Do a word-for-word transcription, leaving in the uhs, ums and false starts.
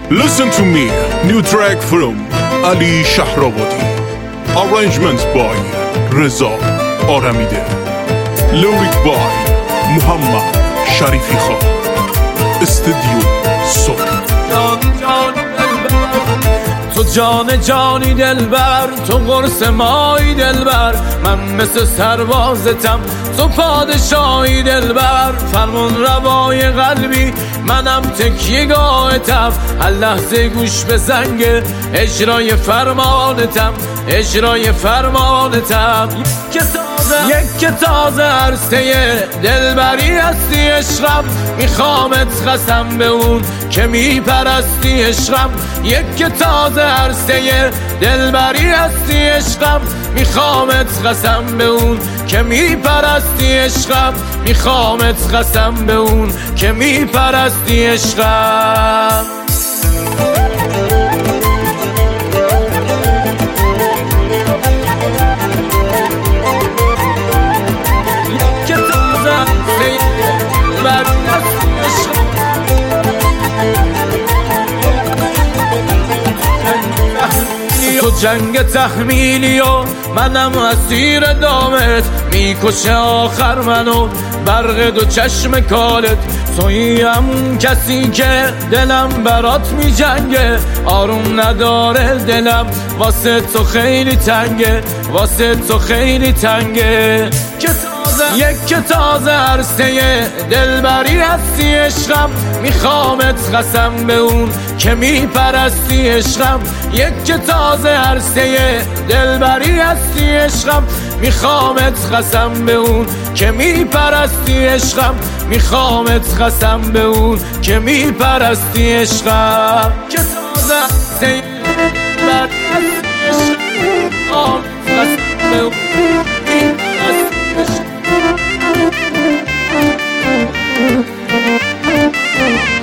Listen to me, new track from Ali Shahrabadi. Arrangements by Reza Aramide. Lyric by Muhammad Sharifi Khan. Studio Soul. تو جان جانی دلبر، تو قرص مایی دلبر، من مثل سربازتم، تو پادشاهی دلبر، فرمان روای قلبی، منم تکیه‌گاهتم، هر لحظه گوش به زنگ اجرای فرمانتم، اجرای فرمانتم. یک که تازه عرصه دلبری هستی عشقم، میخوامت قسم به اون که میپرستی عشقم. یک که تازه عرصه دلبری هستی عشقم، میخوامت قسم به اون که میپرستی عشقم، میخوامت قسم به اون که میپرستی عشقم. تو جنگ تحمیلی و منم اسیر دامت، میکشه آخر منو برق دو چشم کالت. توییم کسی که دلم برات میجنگه، آروم نداره دلم، واسه تو خیلی تنگه، واسه تو خیلی تنگه. یک که تازه عرصه دلبری هستی عشقم، میخوامت قسم به اون که میپرستی عشقم. یک که تازه عرصه دلبری هستی عشقم، میخوامت قسم به اون که میپرستی عشقم، میخوامت قسم به اون که میپرستی عشقم. که تازه عرصه دلبری هستی عشقم، میخوامت قسم به اون میپرستی عشقم.